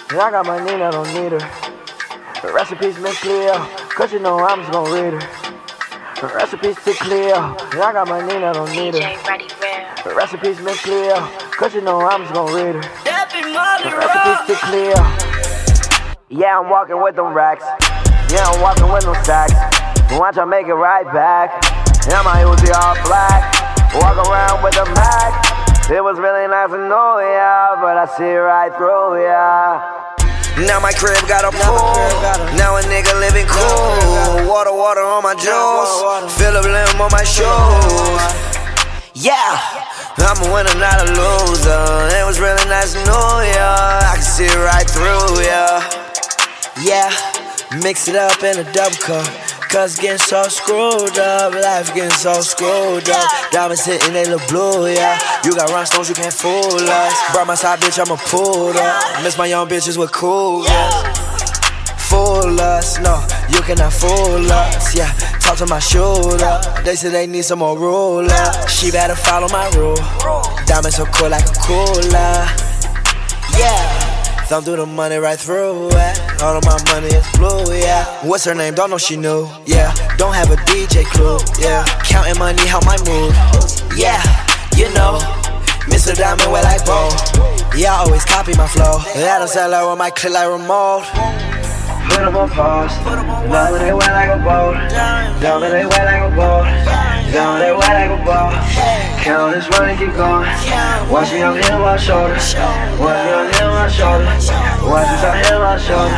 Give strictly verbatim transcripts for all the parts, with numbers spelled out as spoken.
And I got my Nina, I don't need her. Recipes Miss Cleo, cause you know I'm just gon' read her. Recipes to Cleo, and I got my Nina, I don't need her. Recipes Miss Cleo, cause you know I'm just gon' read her. Recipes to Cleo. Yeah, I'm walking with them racks. Yeah, I'm walking with no sacks. Watch I make it right back. And I'm a Uzi all black. Walk around with a Mac. It was really nice to know ya, but I see right through ya. Now my crib got a pool. Now a nigga living cool. Water, water on my juice. Philip Lim on my shoes. Yeah, I'm a winner, not a loser. It was really nice to know ya. I can see right through ya. Yeah, mix it up in a double cup. Cause getting so screwed up, life getting so screwed up. Diamonds hitting, they look blue, yeah. You got rhinestones, you can't fool us. Brought my side bitch, I'ma pull up. Miss my young bitches with cool, yeah. Fool us, no, you cannot fool us, yeah. Talk to my shooter, they say they need some more ruler. She better follow my rule. Diamonds so cool like a cooler, yeah. Thumb through the money right through it. All of my money is blue, yeah. What's her name? Don't know she knew, yeah. Don't have a D J clue, yeah. Counting money, how my mood, yeah. You know, Mister Diamond wear like Bo. Yeah, I always copy my flow. And I don't sell out with my click like remote. Put them on pause. Love they wear like a boat. Love they wear like a boat. Love they wear like a boat. Count this money, keep going. Watch me, I'm hitting my shoulder. Watch me, I'm hitting my shoulder. Watch me, I'm hitting my shoulder.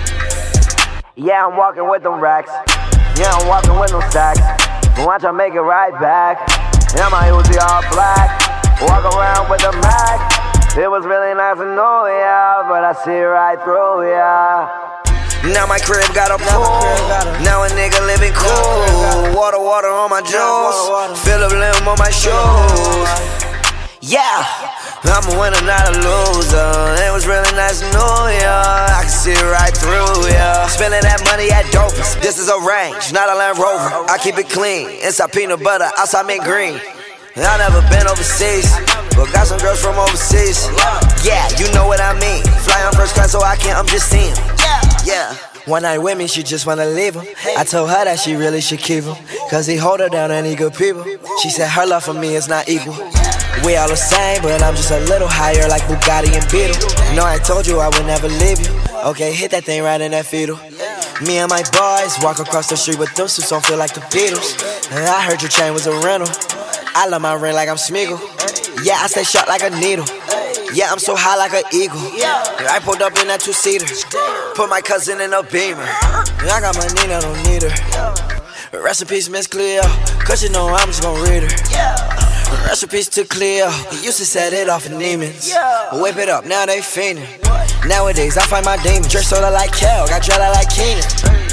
Yeah, I'm walking with them racks. Yeah, I'm walking with no sacks. Watch I make it right back. And I'm a Uzi all black. Walk around with a Mac. It was really nice to know ya, but I see right through ya. Now my crib got a pool. Now a nigga living cool. Water, water on my juice. Philip Lim on my shoes. Yeah, I'm a winner, not a loser. It was really nice to know ya. I can see right through ya. Spending that money at Dopest. This is a range, not a Land Rover. I keep it clean. Inside peanut butter, outside mint green. I never been overseas, but got some girls from overseas. Yeah, you know what I mean. Fly on first class so I can't, I'm just seeing. Yeah. One night with me, she just wanna leave him. I told her that she really should keep him, cause he hold her down and he good people. She said her love for me is not equal. We all the same, but I'm just a little higher like Bugatti and Beetle. You know I told you I would never leave you. Okay, hit that thing right in that fetal. Me and my boys walk across the street with them suits on, feel like the Beatles. And I heard your chain was a rental. I love my ring like I'm Smeagol. Yeah, I stay sharp like a needle. Yeah, I'm so high like an eagle. I pulled up in that two-seater. Put my cousin in a Beamer. I got my Nina, I don't need her. Recipes Miss Cleo, cause you know I'm just gon' read her. Recipes to Cleo, he used to set it off in demons. Whip it up, now they fiendin'. Nowadays I find my demons. Dress soda like Kel, got dread like Keenan.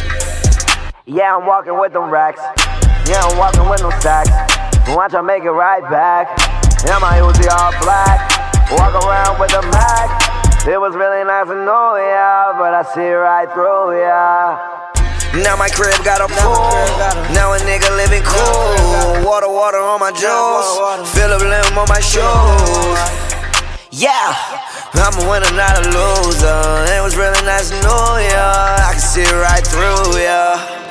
Yeah, I'm walking with them racks. Yeah, I'm walking with no sacks. Watch I make it right back. And I'm a Uzi all black. Walk around with a Mac. It was really nice to know ya, but I see right through ya. Now my crib got a pool. Now a nigga living cool. Water, water on my juice. Philip Lim on my shoes. Yeah, I'm a winner, not a loser. It was really nice to know ya. I can see right through ya.